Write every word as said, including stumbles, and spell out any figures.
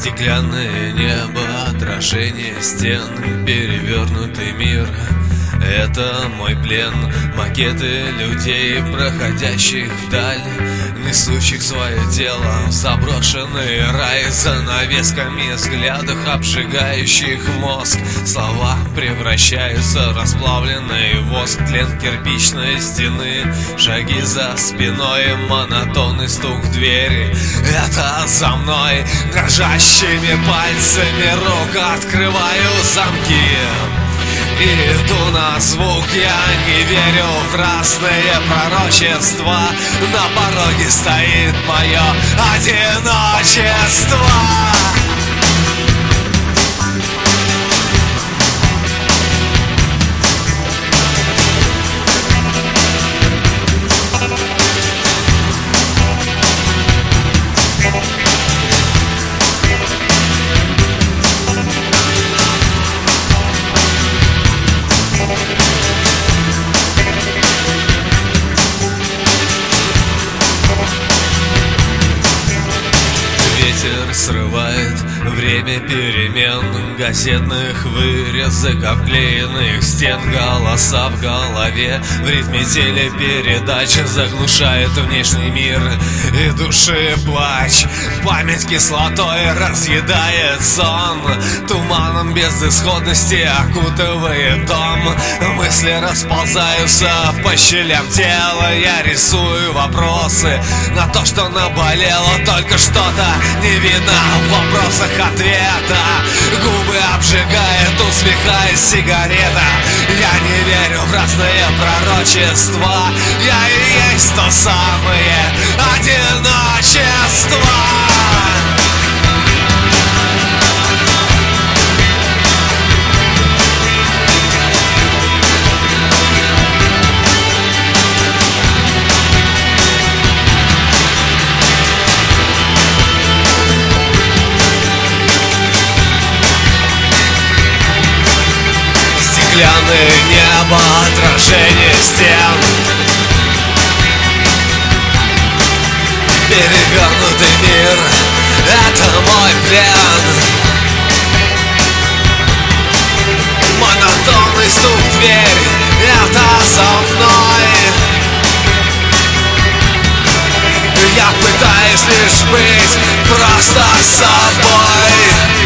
Стеклянное небо, отражение стен, перевернутый мир — это мой плен. Макеты людей, проходящих вдаль, несущих свое дело в заброшенный рай, занавесками взглядах, обжигающих мозг. Слова превращаются в расплавленный воск, тлен кирпичной стены, шаги за спиной, монотонный стук в двери. Это за мной, дрожащими пальцами рук открываю замки. Иду на звук, я не верю в разные пророчества. На пороге стоит мое одиночество. Ветер срывает время перемен, газетных вырезок, обклеенных стен. Голоса в голове в ритме телепередач заглушает внешний мир и души плач. Память кислотой разъедает сон, туманом безысходности окутывает дом. Мысли расползаются по щелям тела, я рисую вопросы на то, что наболело. Только что-то не видно в вопросах ответа. Губы обжигает, усмехаясь сигарета. Я не верю в разные пророчества. Я и есть то самое одиночество. Стеклянное небо, отражение стен, перевернутый мир — это мой плен. Монотонный стук в дверь — это за мной. Я пытаюсь лишь быть просто собой.